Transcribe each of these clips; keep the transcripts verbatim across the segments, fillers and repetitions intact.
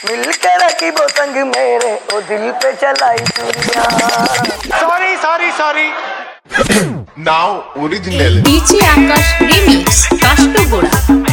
मिलके रखी वो संग मेरे ओ दिल पे चलाई चुरियां। Sorry sorry sorry now original DJ Akash remix Kashtagoda.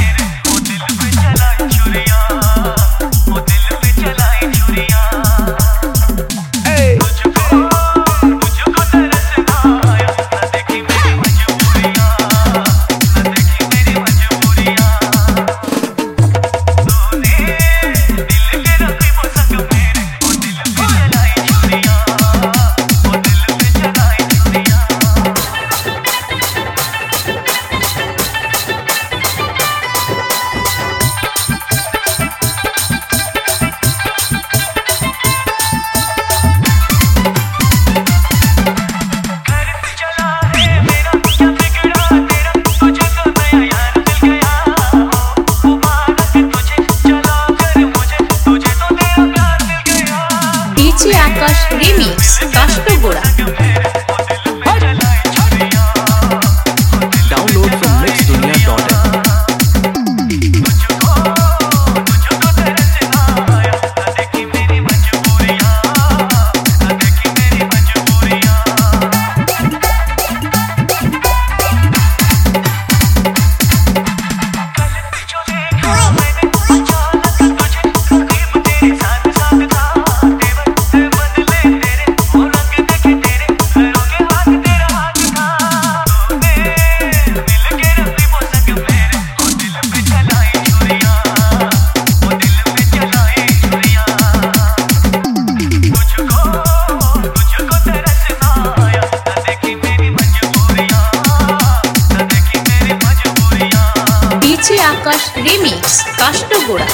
DJ Akash remix Kashtagoda. Download from mix Duniya dot in. DJ Akash remix Kashtagoda.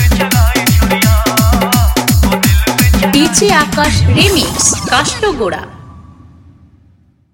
DJ Akash remix काष्टगोड़ा।